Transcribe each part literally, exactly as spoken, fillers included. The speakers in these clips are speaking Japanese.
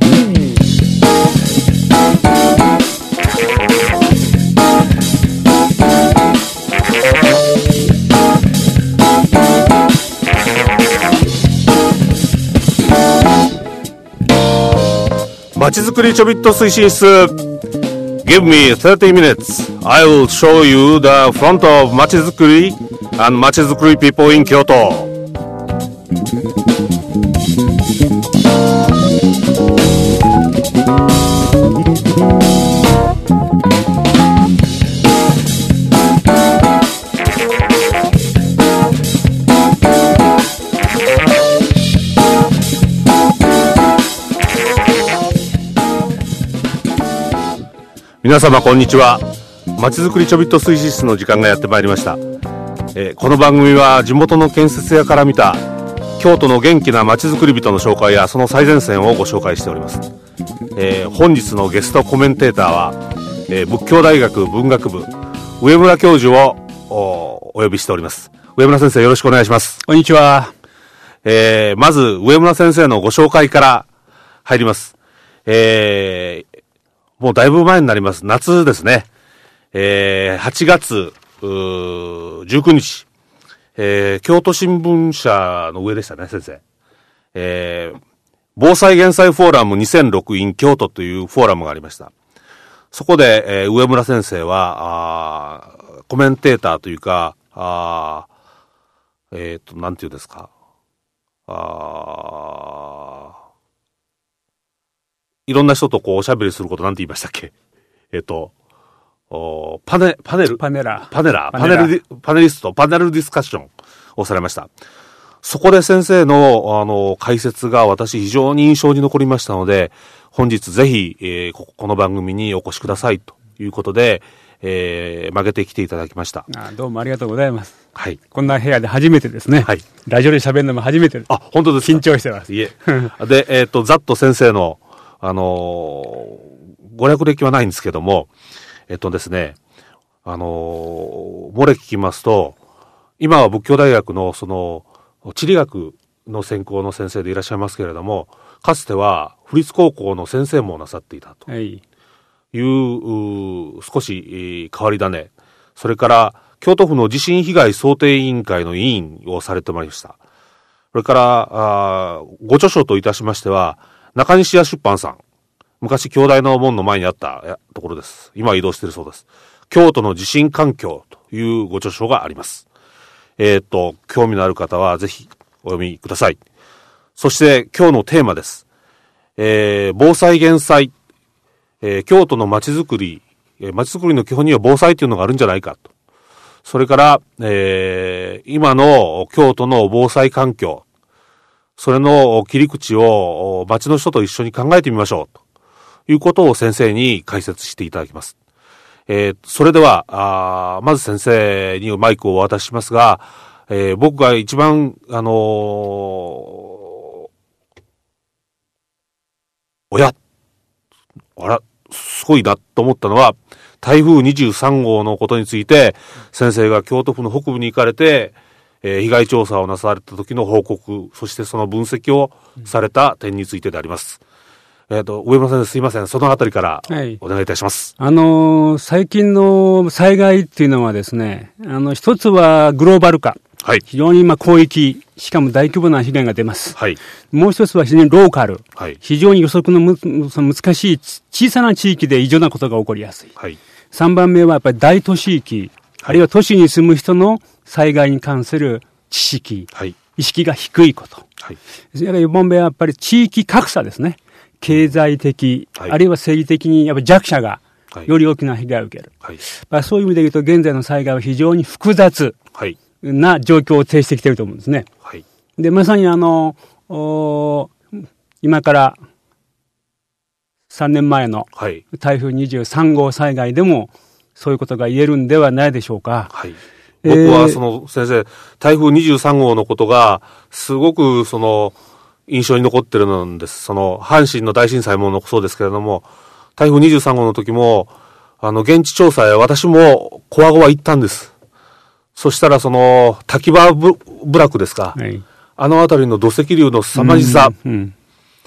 まちづくりちょびっと推進室 Give me thirty minutes. I will show you the front of まちづくり and まちづくり people in 京都。皆様こんにちは。まちづくりちょびっと推進室の時間がやってまいりました。えー、この番組は地元の建設屋から見た京都の元気なまちづくり人の紹介やその最前線をご紹介しております。えー、本日のゲストコメンテーターは、えー、仏教大学文学部上村教授を お, お呼びしております。上村先生、よろしくお願いします。 こんにちは。 えー、まず上村先生のご紹介から入ります。えーもうだいぶ前になります。夏ですね。えー、はちがつじゅうくにち、えー、京都新聞社の上でしたね、先生。えー、防災減災フォーラムにせんろく in 京都というフォーラムがありました。そこで、えー、上村先生は、あコメンテーターというか、あえっと、なんていうんですか。あいろんな人とこうおしゃべりすることなんて言いましたっけ？えっと、パネ、パネルパネラパネラパネル、パネリスト、パネルディスカッションをされました。そこで先生の、あの、解説が私非常に印象に残りましたので、本日ぜひ、えー、こ, この番組にお越しくださいということで、えー、曲げてきていただきました。 あどうもありがとうございます。 はい。 こんな部屋で初めてですね。はい。ラジオで喋るのも初めてです。 あ、本当ですか？ 緊張してます。 いえ。で、えっと、ざっと先生のあのー、ご略歴はないんですけども、えっとですね、あのー、漏れ聞きますと、今は仏教大学のその、地理学の専攻の先生でいらっしゃいますけれども、かつては、府立高校の先生もなさっていたという、はい、う少し変わり種。それから、京都府の地震被害想定委員会の委員をされてまいりました。それから、あご著書といたしましては、中西屋出版さん。昔、京大の門の前にあったところです。今は移動しているそうです。京都の地震環境というご著書があります。えっと、興味のある方はぜひお読みください。そして今日のテーマです。えー、防災減災。えー、京都の街づくり、えー、街づくりの基本には防災というのがあるんじゃないかと。それから、えー、今の京都の防災環境。それの切り口を町の人と一緒に考えてみましょうということを先生に解説していただきます。えー、それではあまず先生にマイクをお渡ししますが、えー、僕が一番あのー、おやあらすごいなと思ったのは台風にじゅうさんごうのことについて先生が京都府の北部に行かれてえー、被害調査をなされた時の報告、そしてその分析をされた点についてであります。うん、えっと、上村先生すいません。そのあたりからお願いいたします。 はい、あのー、最近の災害っていうのはですね、あの、一つはグローバル化。はい。非常に今広域、しかも大規模な被害が出ます。はい。もう一つは非常にローカル。はい。非常に予測のむ難しい小さな地域で異常なことが起こりやすい。はい。三番目はやっぱり大都市域。あるいは都市に住む人の災害に関する知識、はい、意識が低いこと。はい、それからよんばんめはやっぱり地域格差ですね。経済的、はい、あるいは政治的にやっぱり弱者がより大きな被害を受ける。はいまあ、そういう意味で言うと現在の災害は非常に複雑な状況を呈してきていると思うんですね。はい、でまさにあの今からさんねんまえの台風にじゅうさんごう災害でもそういうことが言えるんではないでしょうか。はい、 僕はその先生、台風にじゅうさんごうのことがすごくその印象に残ってるんです。その阪神の大震災もそうですけれども、台風にじゅうさんごうの時もあの現地調査へ私もコアゴは行ったんです。そしたらその滝場部落ですか、はい、あのあたりの土石流の凄まじさ、うんうん、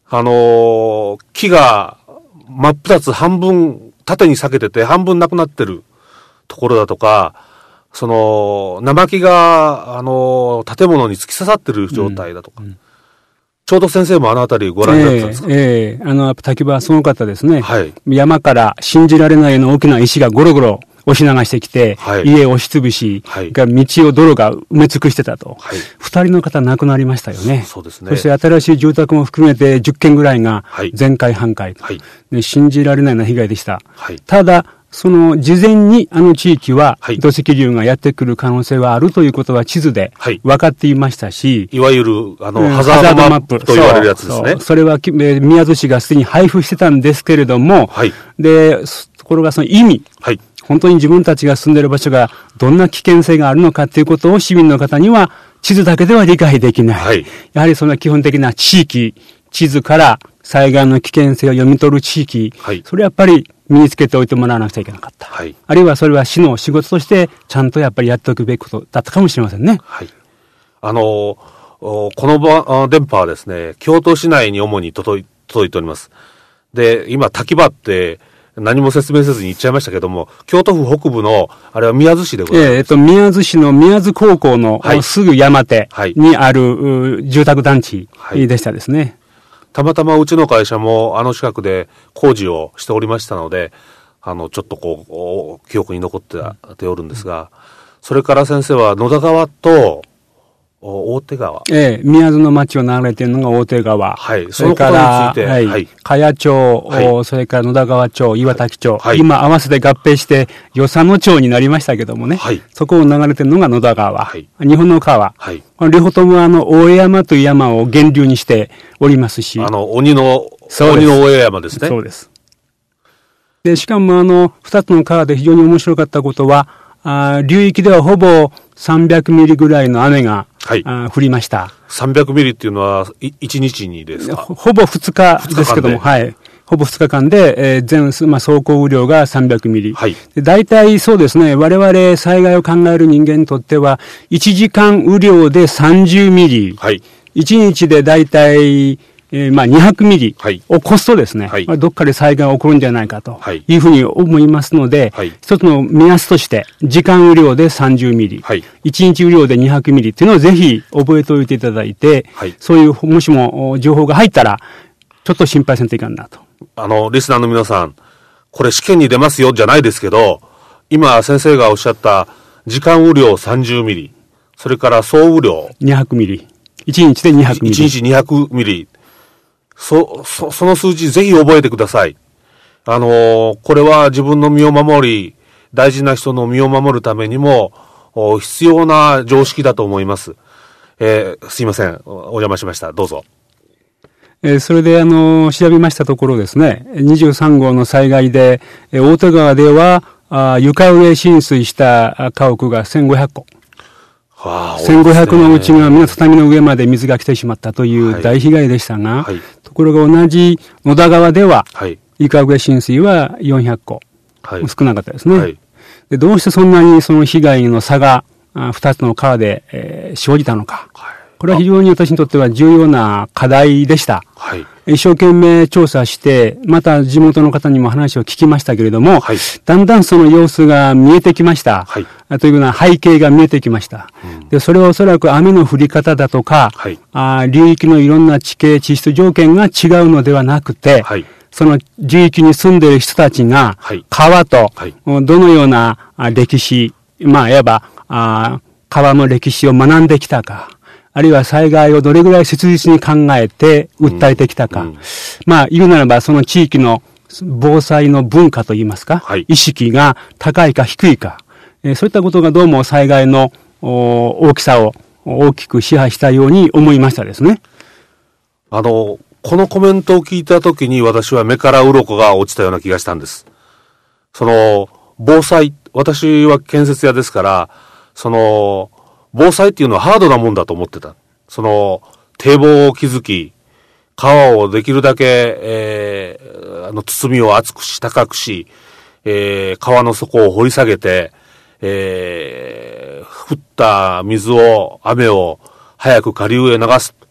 あのー、木が真っ二つ半分縦に裂けてて半分なくなってるところだとか、その生木が、あのー、建物に突き刺さってる状態だとか、うんうん、ちょうど先生もあのあたりご覧になってたんですか？ ええええ、あの、滝場はすごかったですね。 はい。 山から信じられないような大きな石がゴロゴロ押し流してきて、はい、家を押しつぶし、はい、道を泥が埋め尽くしてたと。はい、二人の方亡くなりましたよね。 そうですね。 そして新しい住宅も含めてじゅっけんぐらいが全壊半壊、はいで。信じられないような被害でした。はい、ただ、その事前にあの地域は土石流がやってくる可能性はあるということは地図で分かっていましたし、 はい、いわゆるあの、うん、ハザードマップと言われるやつですね。 そ, そ, それは宮津市がすでに配布してたんですけれども、はい、でところがその意味、はい、本当に自分たちが住んでいる場所がどんな危険性があるのかということを市民の方には地図だけでは理解できない。はい、やはりその基本的な地域、地図から災害の危険性を読み取る地域、はい、それはやっぱり身につけておいてもらわなくちゃいけなかった。はい、あるいはそれは市の仕事としてちゃんとやっぱりやっておくべきことだったかもしれませんね。 はい。あの、この電波はですね、京都市内に主に届い、届いております。で、今、滝場って何も説明せずに言っちゃいましたけども、京都府北部の、あれは宮津市でございます。 えー、えっと、宮津市の宮津高校の、はい、すぐ山手にある、はい、住宅団地でしたですね。はい、 たまたまうちの会社もあの近くで工事をしておりましたので、あの、ちょっとこう、記憶に残っておるんですが、それから先生は野田川と大手川。 ええ、宮津の町を流れているのが大手川。 はい。 それから、 そのはい。はい、茅町、はい、それから野田川町、岩滝町。はい、今合わせて合併して、与謝野町になりましたけどもね。はい。そこを流れているのが野田川。はい。日本の川。はい。両方ともあの、大江山という山を源流にしておりますし。 あの、鬼の、鬼の大江山ですね。 そうです。で、しかもあの、二つの川で非常に面白かったことは、あ流域ではほぼさんびゃくミリぐらいの雨が、はい、あ降りました。 さんびゃくミリっていうのはいちにちにですか？ ほぼふつかですけども、はい。ほぼふつかかんで、えー、全、まあ、走行雨量がさんびゃくミリ。はい。大体そうですね、我々災害を考える人間にとっては、いちじかん雨量でさんじゅうミリ。はい。いちにちで大体、えー、まあにひゃくミリを超すとですね、はい、まあ、どっかで災害が起こるんじゃないかというふうに思いますので、はい、一つの目安として時間雨量でさんじゅうミリ、はい、いちにち雨量でにひゃくミリっていうのをぜひ覚えておいていただいて、はい、そういうもしも情報が入ったらちょっと心配せんといかんなと。 あのリスナーの皆さん、これ試験に出ますよじゃないですけど、今先生がおっしゃった時間雨量さんじゅうミリ、それから総雨量にひゃくミリ、いちにちでにひゃくミリ、 いちにちにひゃくミリ、そ、そ、その数字ぜひ覚えてください。あのー、これは自分の身を守り、大事な人の身を守るためにも、必要な常識だと思います。えー、すいません。お邪魔しました。どうぞ。 えー、それで、あのー、調べましたところですね、にじゅうさんごうの災害で、えー、大手川では、あ床上浸水した家屋がせんごひゃっこ。せんごひゃくのうちがみな畳の上まで水が来てしまったという大被害でしたが、はいはい、ところが同じ野田川では、はい、床上浸水はよんひゃっこ、はい、少なかったですね、はい、で。どうしてそんなにその被害の差がふたつの川で、えー、生じたのか。はい、これは非常に私にとっては重要な課題でした。はい、一生懸命調査して、また地元の方にも話を聞きましたけれども、はい、だんだんその様子が見えてきました。はい、というような背景が見えてきました。うん、でそれはおそらく雨の降り方だとか、はい、あ流域のいろんな地形、地質条件が違うのではなくて、はい、その流域に住んでいる人たちが、川と、どのような歴史、まあ、いわば、あ川の歴史を学んできたか、あるいは災害をどれぐらい切実に考えて訴えてきたか。うんうん、まあ、言うならばその地域の防災の文化といいますか、はい、意識が高いか低いか、えー、そういったことがどうも災害の大きさを大きく支配したように思いましたですね。 あの、このコメントを聞いたときに私は目から鱗が落ちたような気がしたんです。その、防災、私は建設屋ですから、その、防災っていうのはハードなもんだと思ってた。その、堤防を築き、川をできるだけ、えー、あの、包みを厚くし、高くし、えー、川の底を掘り下げて、えー、降った水を、雨を早く下流へ流す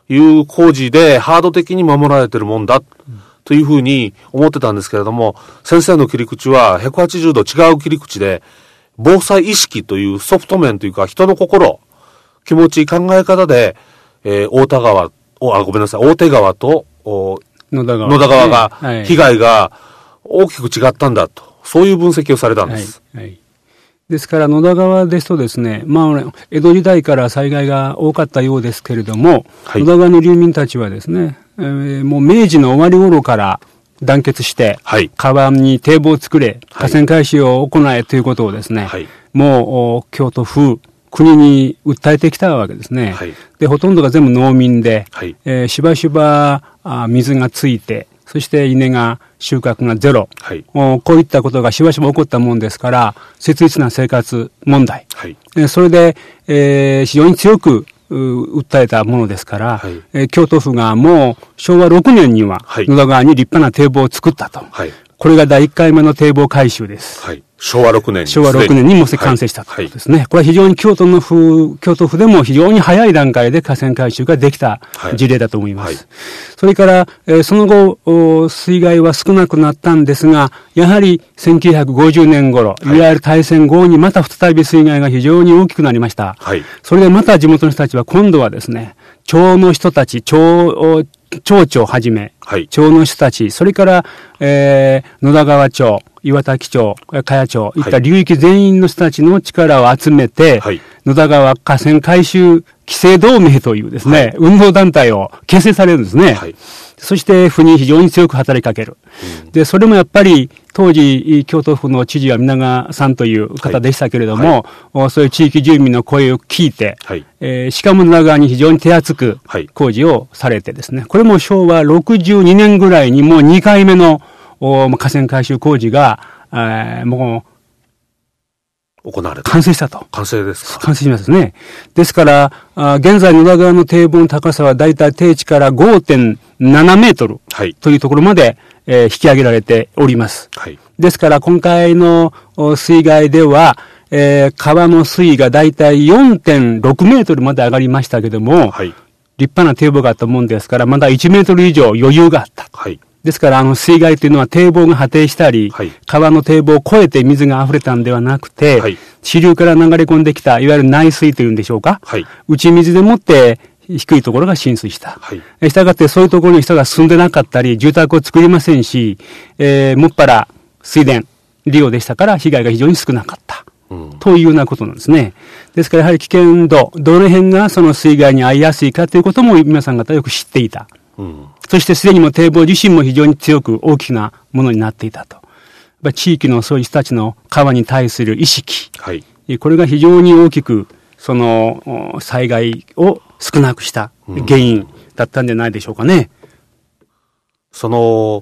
いう工事でハード的に守られてるもんだというふうに思ってたんですけれども、先生の切り口はひゃくはちじゅうど違う切り口で、防災意識というソフト面というか人の心、気持ち、考え方で、えー、大田川、おあ、ごめんなさい、大手川とお野田川、 野田川が、はい、被害が大きく違ったんだと、そういう分析をされたんです。 はいはい、ですから野田川ですとですね、まあ、江戸時代から災害が多かったようですけれども、はい、野田川の流民たちはですね、えー、もう明治の終わり頃から団結して、はい、川に堤防を作れ、河川改修を行えということをですね、はい、もう京都府、国に訴えてきたわけですね。はい、で、ほとんどが全部農民で、はい、えー、しばしばあ水がついて、そして稲が収穫がゼロ、はい、こういったことがしばしば起こったもんですから、切実な生活問題。はい、えー、それで、えー、非常に強く訴えたものですから、はい、えー、京都府がもうしょうわろくねんには野田川に立派な堤防を作ったと。はい、これがだいいっかいめの堤防改修です。 はい、しょうわろくねんに。 しょうわろくねんにもう完成したということですね。はい、これは非常に京都の府、京都府でも非常に早い段階で河川改修ができた事例だと思います。はいはい、それから、えー、その後、水害は少なくなったんですが、やはりせんきゅうひゃくごじゅうねん頃、はい、いわゆる大戦後にまた再び水害が非常に大きくなりました。はい、それでまた地元の人たちは今度はですね、町の人たち、町、町長をはじめ、はい、町の人たち、それから、えー、野田川町、岩滝町、茅町、いった流域全員の人たちの力を集めて、はい、野田川河川改修規制同盟というですね、はい、運動団体を結成されるんですね。はい、そして府に非常に強く働きかける。うん、で、それもやっぱり当時京都府の知事は皆川さんという方でしたけれども、はいはい、そういう地域住民の声を聞いて、はい、えー、しかも野田川に非常に手厚く工事をされてですね、これもしょうわろくじゅうにねんぐらいにもうにかいめの河川改修工事が、えー、もう行われた。 完成したと。 完成ですか。 完成しますね。ですから、あ現在野田川の堤防の高さはだいたい低地から ごてんななメートルというところまで、はい、えー、引き上げられております。はい、ですから今回の水害では、えー、川の水位がだいたい よんてんろくメートルまで上がりましたけども、はい、立派な堤防があったもんですから、まだいちメートル以上余裕があった。はい、ですから、あの、水害というのは堤防が破堤したり、はい、川の堤防を越えて水が溢れたんではなくて、はい、支流から流れ込んできた、いわゆる内水というんでしょうか。はい、内水でもって低いところが浸水した。はい、したがってそういうところに人が住んでなかったり、住宅を作りませんし、えー、もっぱら水田利用でしたから被害が非常に少なかった。うん、というようなことなんですね。ですからやはり危険度、どの辺がその水害に遭いやすいかということも皆さん方よく知っていた。うん、そしてすでにも堤防自身も非常に強く大きなものになっていたと。やっぱ地域のそういう人たちの川に対する意識。はい、これが非常に大きく、その災害を少なくした原因だったんじゃないでしょうかね。うん、 その、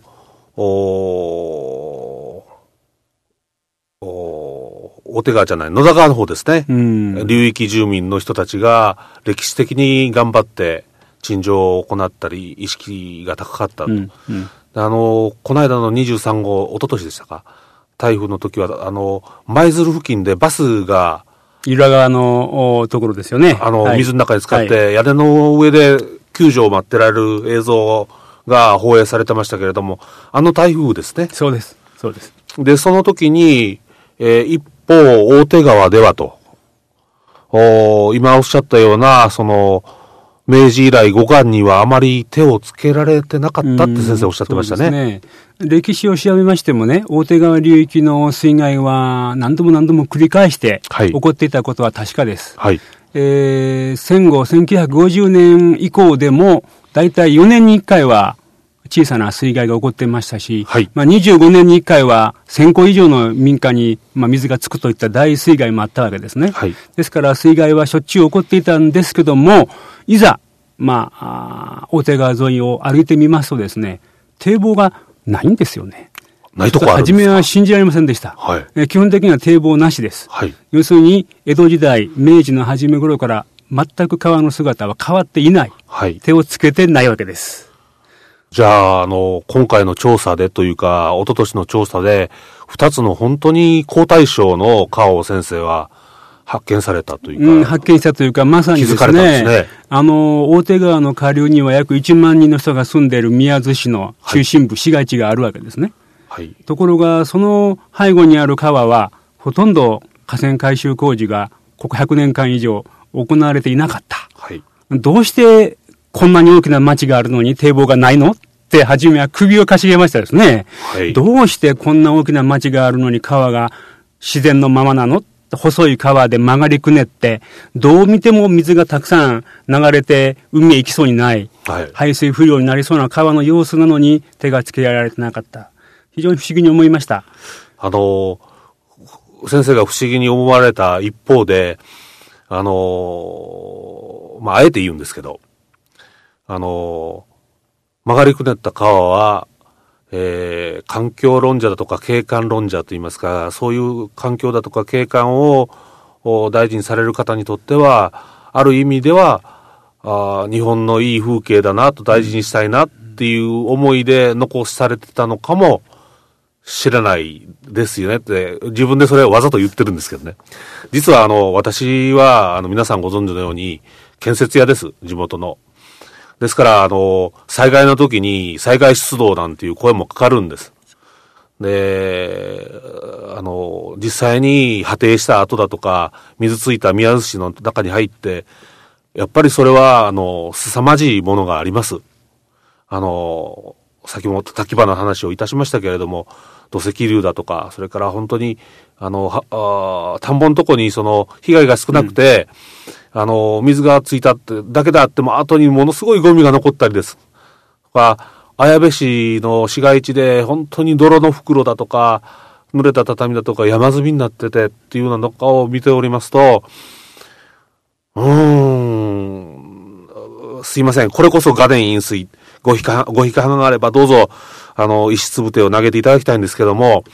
お大手川じゃない、野田川の方ですね。うん、流域住民の人たちが歴史的に頑張って陳情を行ったり、意識が高かったと。うんうん、あの、この間のにじゅうさんごう、一昨年でしたか。台風の時は、あの、舞鶴付近でバスが、 裏側のところですよね。 あの、はい、水の中に使って、はい、屋根の上で救助を待ってられる映像が放映されてましたけれども、あの台風ですね。 そうです。そうです。 で、その時に、えー、一方、大手川ではと、お今おっしゃったような、その、明治以来五冠にはあまり手をつけられてなかったって先生おっしゃってましたね。そうですね。歴史を調べましてもね、大手川流域の水害は何度も何度も繰り返して起こっていたことは確かです。はい。えー、戦後せんきゅうひゃくごじゅうねん以降でも、だいたいよねんにいっかいは小さな水害が起こっていましたし、はい、まあにじゅうごねんにいっかいはせんこ以上の民家に、まあ、水がつくといった大水害もあったわけですね。はい、ですから水害はしょっちゅう起こっていたんですけども、いざ、まあ、大手川沿いを歩いてみますとですね、堤防がないんですよね。 ないとこあるんですか？ 初めは信じられませんでした。はい、え基本的には堤防なしです。はい、要するに、江戸時代、明治の初め頃から全く川の姿は変わっていない。はい、手をつけてないわけです。 じゃあ、あの、今回の調査でというか、一昨年の調査で、二つの本当に高対象の川を先生は発見されたというか、 うん、発見したというか、まさにですね、気づかれたんですね。あの、大手川の下流には約いちまんにんの人が住んでいる宮津市の中心部、はい、市街地があるわけですね。はい。ところが、その背後にある川は、ほとんど河川改修工事がここひゃくねんかん以上行われていなかった。はい。どうしてこんなに大きな町があるのに堤防がないのって初めは首をかしげましたですね。はい。どうしてこんな大きな町があるのに川が自然のままなの？細い川で曲がりくねって、どう見ても水がたくさん流れて海へ行きそうにない、はい、排水不良になりそうな川の様子なのに手がつけられてなかった。非常に不思議に思いました。 あの、先生が不思議に思われた一方で、あの、まあ、あえて言うんですけど、あの、曲がりくねった川は、えー、環境論者だとか景観論者といいますか、そういう環境だとか景観を大事にされる方にとっては、ある意味では、あ日本のいい風景だなと大事にしたいなっていう思いで残されてたのかもしれないですよねって、自分でそれをわざと言ってるんですけどね。実はあの、私はあの皆さんご存知のように建設屋です、地元の。ですから、あの、災害の時に災害出動なんていう声もかかるんです。で、あの、実際に破堤した後だとか、水ついた宮津市の中に入って、やっぱりそれは、あの、凄まじいものがあります。あの、先も滝場の話をいたしましたけれども、土石流だとか、それから本当に、あの、はあ田んぼのとこにその被害が少なくて、うん、あの、水がついたってだけであっても、後にものすごいゴミが残ったりです。とか、綾部市の市街地で本当に泥の袋だとか、濡れた畳だとか山積みになっててっていうようなのかを見ておりますと、うーん、すいません。これこそ画伝飲水。ご批判、ご批判があればどうぞ、あの、石つぶてを投げていただきたいんですけども、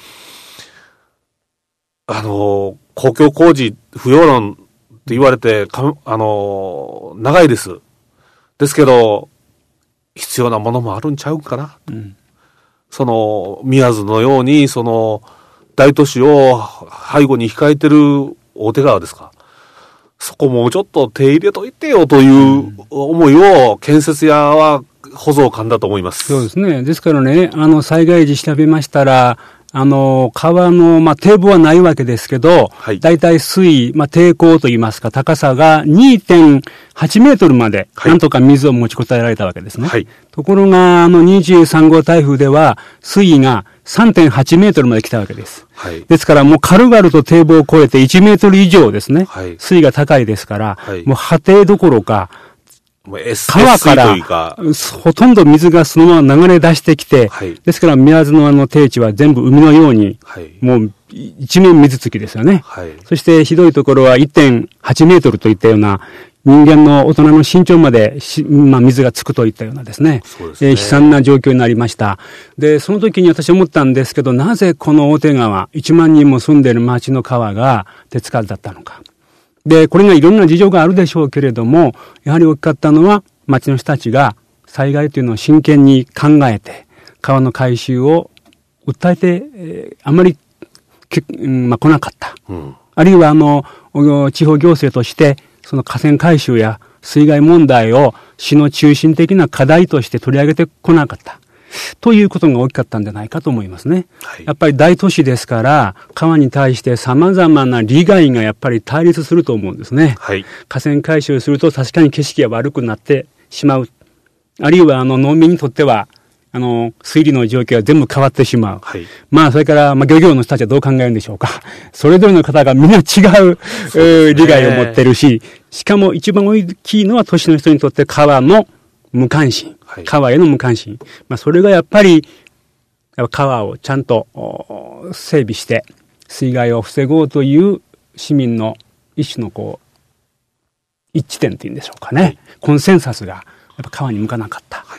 あの、公共工事不要論って言われて、かあの、長いです。ですけど、必要なものもあるんちゃうかな。うん、その、宮津のように、その、大都市を背後に控えてる大手川ですか。そこもうちょっと手入れといてよという思いを建設屋は保存感だと思います。 そうですね。ですからね、あの、災害時調べましたら、あの、川の、まあ、堤防はないわけですけど、はい、だいたい水位、まあ、堤高といいますか、高さが にてんはち メートルまで、なんとか水を持ちこたえられたわけですね。はい、ところが、あの、にじゅうさんごう台風では、水位が さんてんはち メートルまで来たわけです。はい、ですから、もう軽々と堤防を越えていちメートル以上ですね。はい、水位が高いですから、はい、もう破堤どころか、川からほとんど水がそのまま流れ出してきて、はい、ですから宮津のあの低地は全部海のように、はい、もう一面水つきですよね。はい、そしてひどいところは いってんはち メートルといったような人間の大人の身長までし、まあ、水がつくといったようなですね、そうですね、えー、悲惨な状況になりました。で、その時に私思ったんですけど、なぜこの大手川、いちまんにんも住んでいる町の川が手つかずだったのか。で、これがいろんな事情があるでしょうけれども、やはり大きかったのは、町の人たちが災害というのを真剣に考えて、川の改修を訴えて、えー、あまり、まあ、来なかった。うん、あるいは、あの、地方行政として、その河川改修や水害問題を市の中心的な課題として取り上げてこなかった。ということが大きかったんじゃないかと思いますね。はい、やっぱり大都市ですから、川に対して様々な利害がやっぱり対立すると思うんですね。はい、河川改修すると確かに景色が悪くなってしまう。あるいはあの農民にとっては、あの、水利の状況が全部変わってしまう。はい、まあ、それから、まあ、漁業の人たちはどう考えるんでしょうか。それぞれの方がみんな違う、う、利害を持ってるし、しかも一番大きいのは都市の人にとって川の無関心。川への無関心。まあ、それがやっぱり、川をちゃんと整備して、水害を防ごうという市民の一種のこう、一致点っていうんでしょうかね。はい、コンセンサスが、やっぱ川に向かなかった。はい、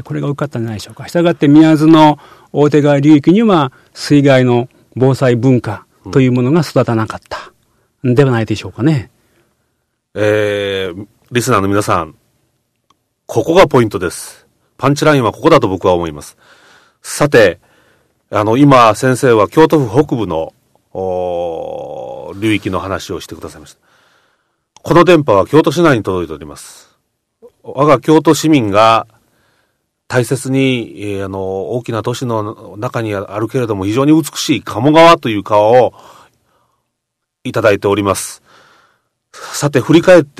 これが多かったんじゃないでしょうか。したがって宮津の大手川流域には、水害の防災文化というものが育たなかった。んではないでしょうかね。 えー、リスナーの皆さん、ここがポイントです。パンチラインはここだと僕は思います。さて、あの、今先生は京都府北部の流域の話をしてくださいました。 この電波は京都市内に届いております。我が京都市民が大切に、えー、あの、大きな都市の中にあるけれども非常に美しい鴨川という川をいただいております。さて、振り返って、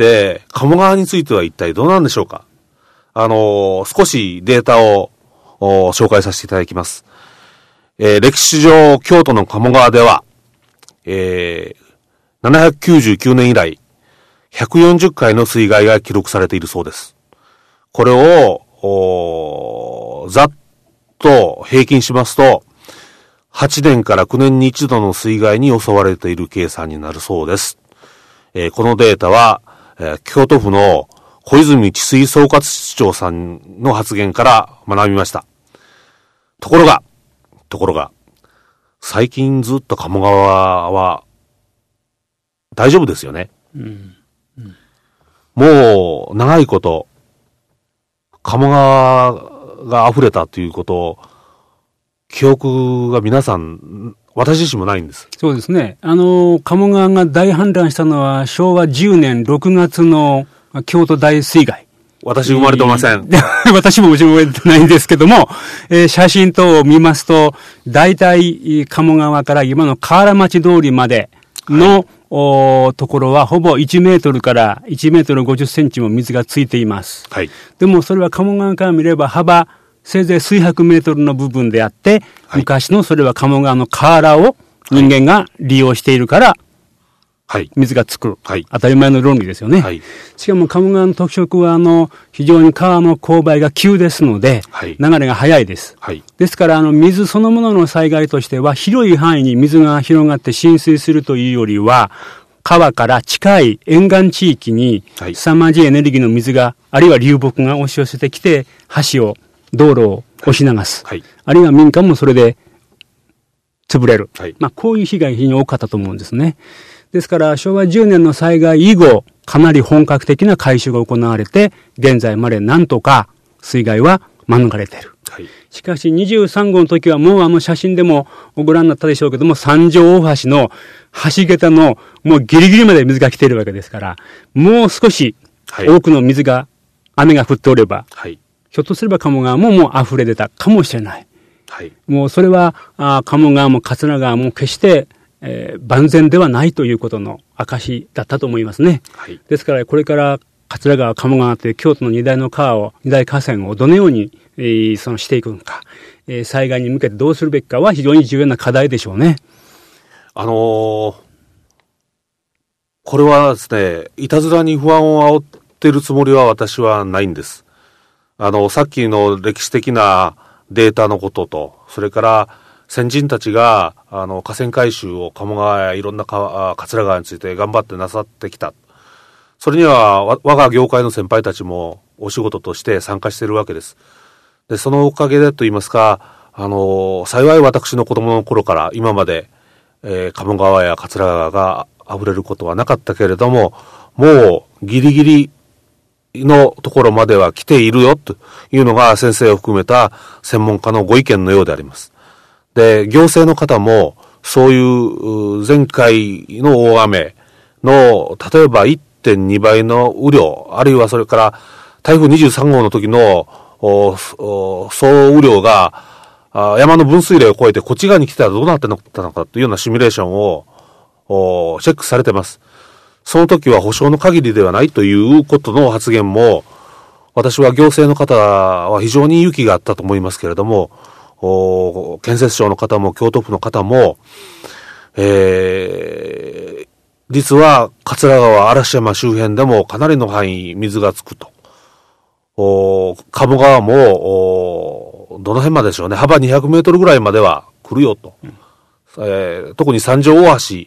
鴨川については一体どうなんでしょうか。あの、少しデータを紹介させていただきます。えー、歴史上、京都の鴨川では、えー、ななひゃくきゅうじゅうきゅうねん以来、ひゃくよんじゅっかいの水害が記録されているそうです。これを、ざっと平均しますと、はちねんからきゅうねんに一度の水害に襲われている計算になるそうです。えー、このデータは、えー、京都府の小泉治水総括室長さんの発言から学びました。ところが、ところが、最近ずっと鴨川は大丈夫ですよね。うんうん、もう長いこと、鴨川が溢れたということを、記憶が皆さん、私自身もないんです。 そうですね。あの、鴨川が大氾濫したのはしょうわじゅうねんろくがつの京都大水害。 私生まれてません。 私ももちろん生まれてないんですけども、えー、写真等を見ますと、大体鴨川から今の河原町通りまでの、はい、おところはほぼいちメートルからいちメートルごじゅっセンチも水がついています。はい、でもそれは鴨川から見れば幅せいぜい数百メートルの部分であって、はい、昔のそれは鴨川の河原を人間が利用しているから、はい、水がつく、はい。当たり前の論理ですよね。はい、しかも鴨川の特色は、あの、非常に川の勾配が急ですので、はい、流れが速いです。はい、ですから、あの、水そのものの災害としては、広い範囲に水が広がって浸水するというよりは、川から近い沿岸地域に、凄まじいエネルギーの水が、あるいは流木が押し寄せてきて、橋を、道路を押し流す。はいはい、あるいは民家もそれで潰れる。はい、まあ、こういう被害が非常に多かったと思うんですね。ですから、しょうわじゅうねんの災害以後、かなり本格的な改修が行われて、現在までなんとか水害は免れている。はい、しかしにじゅうさんごうの時はもうあの写真でもご覧になったでしょうけども、三条大橋の橋桁のもうギリギリまで水が来ているわけですから、もう少し多くの水が、雨が降っておれば、はい、ひょっとすれば鴨川ももう溢れ出たかもしれない。はい、もうそれは、あ鴨川も桂川も決して、えー、万全ではないということの証だったと思いますね。はい、ですからこれから桂川、鴨川という京都の二大の川を、二大河川をどのように、えー、そのしていくのか、えー、災害に向けてどうするべきかは非常に重要な課題でしょうね。 あのー、これはですね、いたずらに不安を煽ってるつもりは私はないんです。あの、さっきの歴史的なデータのことと、それから先人たちが、あの、河川改修を鴨川やいろんな川、桂川について頑張ってなさってきた。それには、我が業界の先輩たちもお仕事として参加しているわけです。で、そのおかげでと言いますか、あの、幸い私の子供の頃から今まで、えー、鴨川や桂川が溢れることはなかったけれども、もうギリギリのところまでは来ているよというのが先生を含めた専門家のご意見のようであります。で、行政の方もそういう前回の大雨の例えば いってんにばいの雨量、あるいはそれから台風にじゅうさんごうの時の総雨量が山の分水嶺を越えてこっち側に来たらどうなってたのかというようなシミュレーションをチェックされています。その時は保証の限りではないということの発言も、私は行政の方は非常に勇気があったと思いますけれども、建設省の方も京都府の方も、えー、実は桂川嵐山周辺でもかなりの範囲水がつくと。鴨川もどの辺まででしょうね、幅にひゃくメートルぐらいまでは来るよと。うんえー、特に三条大橋、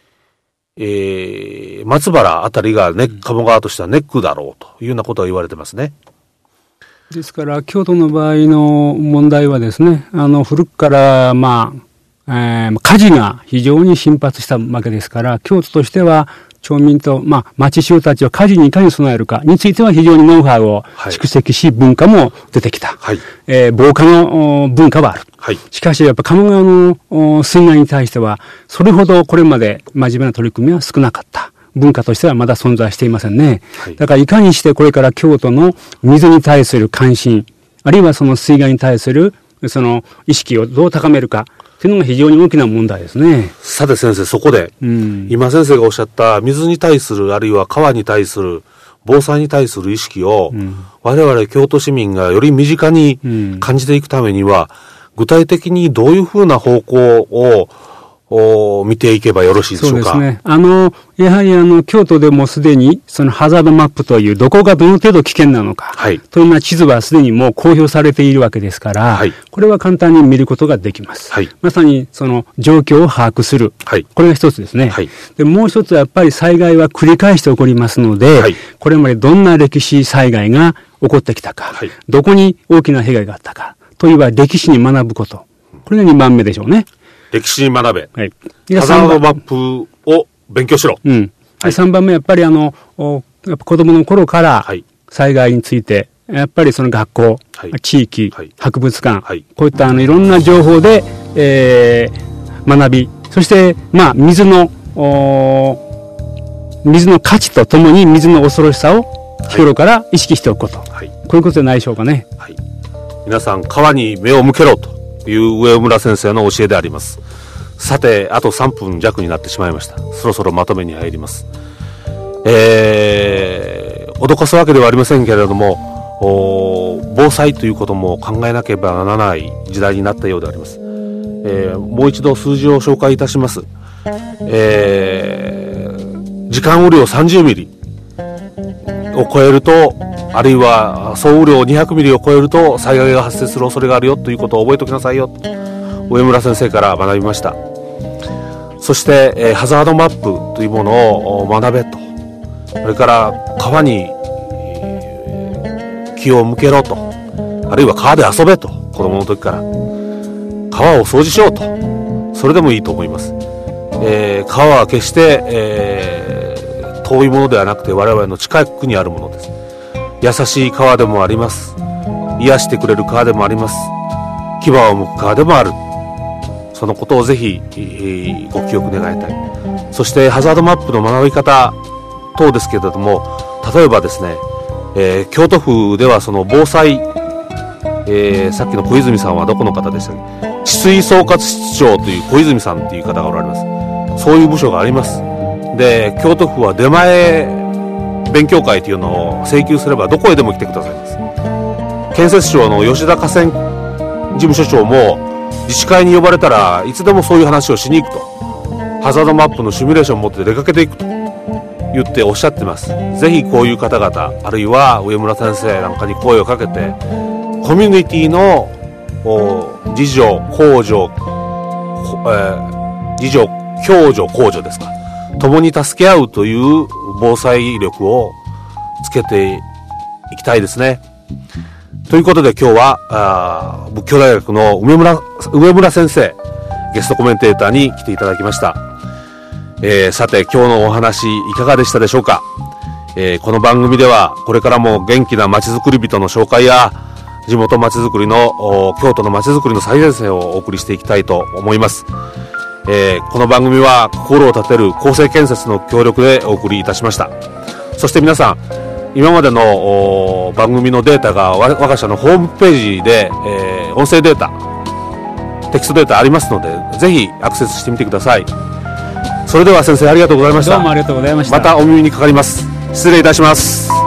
えー、松原あたりが、ね、鴨川としてはネックだろうというようなことが言われてますね。 ですから京都の場合の問題はですね、あの古くからまあ、えー、火事が非常に頻発したわけですから、京都としては町民と、まあ、町衆たちを火事にいかに備えるかについては非常にノウハウを蓄積し、はい、文化も出てきた。はいえー、防火の文化はある。はい、しかしやっぱ鴨川の水害に対してはそれほどこれまで真面目な取り組みは少なかった文化としてはまだ存在していませんね。はい、だからいかにしてこれから京都の水に対する関心、あるいはその水害に対するその意識をどう高めるかというのが非常に大きな問題ですね。 さて先生、そこで、うん、今先生がおっしゃった水に対する、あるいは川に対する、防災に対する意識を、うん、我々京都市民がより身近に感じていくためには、うん、具体的にどういうふうな方向をを見ていけばよろしいでしょうか。 そうですね。あの、やはりあの、京都でもすでに、そのハザードマップという、どこがどの程度危険なのか、はい、というような地図はすでにもう公表されているわけですから、はい、これは簡単に見ることができます。はい、まさに、その、状況を把握する。はい、これが一つですね。はい、で、もう一つはやっぱり災害は繰り返して起こりますので、はい、これまでどんな歴史災害が起こってきたか、はい、どこに大きな被害があったか、といえば歴史に学ぶこと。これがにばんめでしょうね。 歴史に学べ。はい。ハザードマップを勉強しろ。 うん。はい、さんばんめ、やっぱりあの、やっぱ子供の頃から災害について、やっぱりその学校、はい、地域、はい、博物館、はい、こういったあのいろんな情報で、えー、学び、そしてまあ水の水の価値とともに水の恐ろしさを日頃から意識しておくこと、はい、こういうことじゃないでしょうかね。はい。 皆さん川に目を向けろという上村先生の教えであります。さて、あとさんぷん弱になってしまいました。そろそろまとめに入ります。えー、脅かすわけではありませんけれども、防災ということも考えなければならない時代になったようであります。えー、もう一度数字を紹介いたします。えー、時間雨量さんじゅうミリを超えると、あるいは総雨量にひゃくミリを超えると災害が発生する恐れがあるよということを覚えておきなさいよと上村先生から学びました。そして、えー、ハザードマップというものを学べと、それから川に、えー、気を向けろと、あるいは川で遊べと、子供の時から川を掃除しようと、それでもいいと思います。えー、川は決して、えー、遠いものではなくて我々の近くにあるものです。優しい川でもあります。癒してくれる川でもあります。牙を向く川でもある。そのことをぜひ、えー、ご記憶願いたい。そしてハザードマップの学び方等ですけれども、例えばですね、えー、京都府ではその防災、えー、さっきの小泉さんはどこの方でしたっけ、治水総括室長という小泉さんという方がおられます。そういう部署があります。で、京都府は出前勉強会というのを請求すればどこへでも来てくださいます。建設省の吉田河川事務所長も自治会に呼ばれたらいつでもそういう話をしに行くと、ハザードマップのシミュレーションを持って出かけていくと言っておっしゃってます。ぜひこういう方々、あるいは上村先生なんかに声をかけて、コミュニティの自助公助、えー、自助共助公助ですか、共に助け合うという防災力をつけていきたいですね。ということで今日はあ仏教大学の梅村上村先生、ゲストコメンテーターに来ていただきました。えー、さて今日のお話いかがでしたでしょうか。えー、この番組ではこれからも元気なまちづくり人の紹介や地元まちづくりの京都のまちづくりの最前線をお送りしていきたいと思います。えー、この番組は心を立てる厚生建設の協力でお送りいたしました。そして皆さん、今までの番組のデータが我が社のホームページで、えー、音声データ、テキストデータありますので、ぜひアクセスしてみてください。それでは先生、ありがとうございました。 どうもありがとうございました。 またお耳にかかります。失礼いたします。